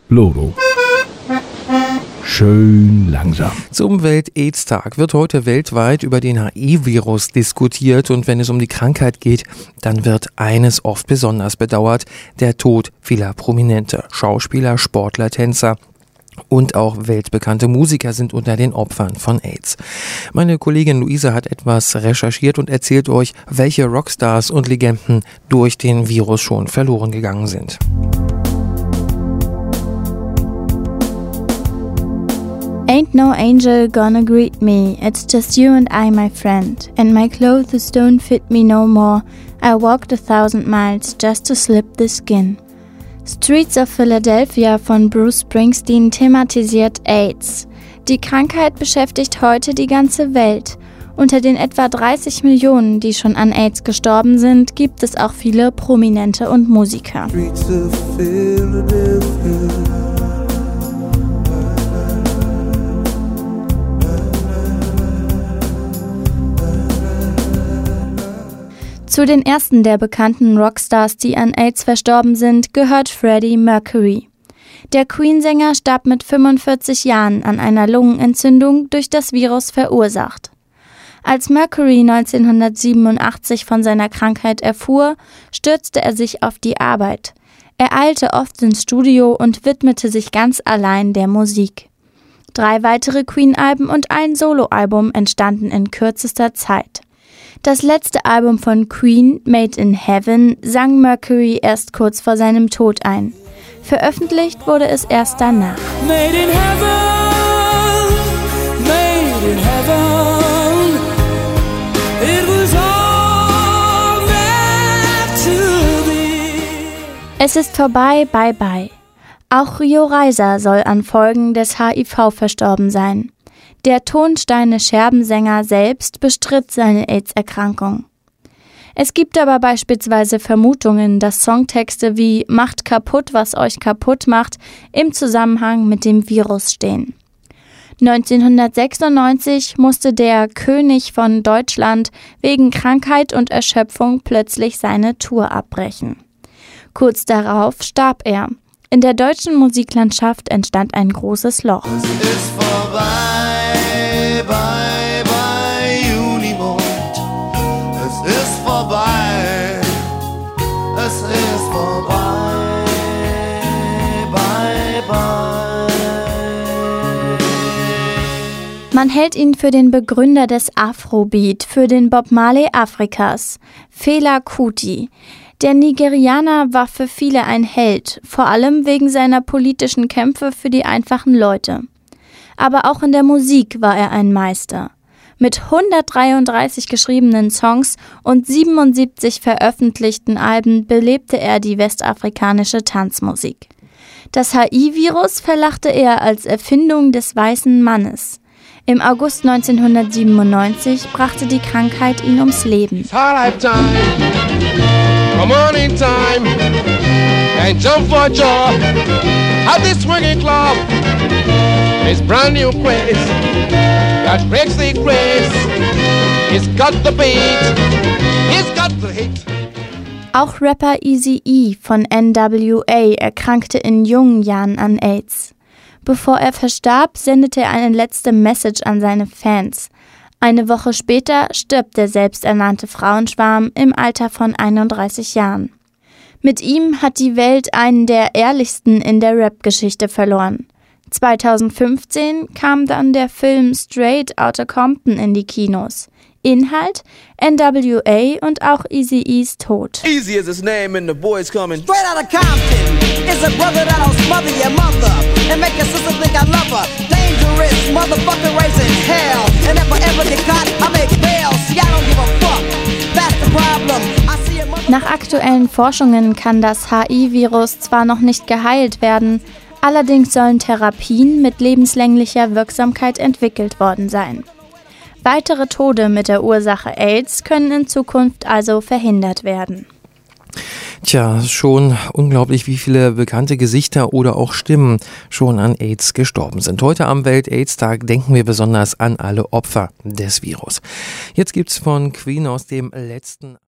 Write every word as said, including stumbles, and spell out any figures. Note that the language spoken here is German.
Loro. Schön langsam. Zum Welt-Aids-Tag wird heute weltweit über den H I V-Virus diskutiert und wenn es um die Krankheit geht, dann wird eines oft besonders bedauert: der Tod vieler Prominente. Schauspieler, Sportler, Tänzer und auch weltbekannte Musiker sind unter den Opfern von AIDS. Meine Kollegin Luise hat etwas recherchiert und erzählt euch, welche Rockstars und Legenden durch den Virus schon verloren gegangen sind. Ain't no angel gonna greet me, it's just you and I, my friend. And my clothes don't fit me no more, I walked a thousand miles just to slip the skin. Streets of Philadelphia von Bruce Springsteen thematisiert AIDS. Die Krankheit beschäftigt heute die ganze Welt. Unter den etwa dreißig Millionen, die schon an AIDS gestorben sind, gibt es auch viele Prominente und Musiker. Streets of Philadelphia. Zu den ersten der bekannten Rockstars, die an AIDS verstorben sind, gehört Freddie Mercury. Der Queen-Sänger starb mit fünfundvierzig Jahren an einer Lungenentzündung durch das Virus verursacht. Als Mercury neunzehnhundertsiebenundachtzig von seiner Krankheit erfuhr, stürzte er sich auf die Arbeit. Er eilte oft ins Studio und widmete sich ganz allein der Musik. Drei weitere Queen-Alben und ein Soloalbum entstanden in kürzester Zeit. Das letzte Album von Queen, Made in Heaven, sang Mercury erst kurz vor seinem Tod ein. Veröffentlicht wurde es erst danach. Made in heaven, made in heaven, it was all meant to be. Es ist vorbei, bye bye. Auch Rio Reiser soll an Folgen des H I V verstorben sein. Der Tonsteine-Scherben-Sänger selbst bestritt seine AIDS-Erkrankung. Es gibt aber beispielsweise Vermutungen, dass Songtexte wie »Macht kaputt, was euch kaputt macht« im Zusammenhang mit dem Virus stehen. neunzehnhundertsechsundneunzig musste der König von Deutschland wegen Krankheit und Erschöpfung plötzlich seine Tour abbrechen. Kurz darauf starb er. In der deutschen Musiklandschaft entstand ein großes Loch. Es ist vorbei, bye, bye, Junimond. Es ist vorbei, es ist vorbei, bye, bye. Man hält ihn für den Begründer des Afrobeat, für den Bob Marley Afrikas, Fela Kuti. Der Nigerianer war für viele ein Held, vor allem wegen seiner politischen Kämpfe für die einfachen Leute. Aber auch in der Musik war er ein Meister. Mit hundertdreiunddreißig geschriebenen Songs und siebenundsiebzig veröffentlichten Alben belebte er die westafrikanische Tanzmusik. Das H I V-Virus verlachte er als Erfindung des weißen Mannes. Im August neunzehnhundertsiebenundneunzig brachte die Krankheit ihn ums Leben. Come on in time and jump for joy at this swinging club. It's brand new craze that breaks the craze. It's got the beat, it's got the hit. Auch Rapper Eazy-E von N W A erkrankte in jungen Jahren an AIDS. Bevor er verstarb, sendete er eine letzte Message an seine Fans. Eine Woche später stirbt der selbsternannte Frauenschwarm im Alter von einunddreißig Jahren. Mit ihm hat die Welt einen der ehrlichsten in der Rap-Geschichte verloren. zweitausendfünfzehn kam dann der Film Straight Outta Compton in die Kinos. Inhalt: N W A und auch Eazy-E's Tod. Easy is his name and the boys coming straight out of Compton. Is a brother that'll smother your mother and make your sister think I love her. Dangerous motherfucker raising hell. And if I ever get caught, I make bail. See, I don't give a fuck. That's the problem. I see a mother- Nach aktuellen Forschungen kann das H I V-Virus zwar noch nicht geheilt werden, allerdings sollen Therapien mit lebenslänglicher Wirksamkeit entwickelt worden sein. Weitere Tode mit der Ursache AIDS können in Zukunft also verhindert werden. Tja, schon unglaublich, wie viele bekannte Gesichter oder auch Stimmen schon an AIDS gestorben sind. Heute am Welt-AIDS-Tag denken wir besonders an alle Opfer des Virus. Jetzt gibt's von Queen aus dem letzten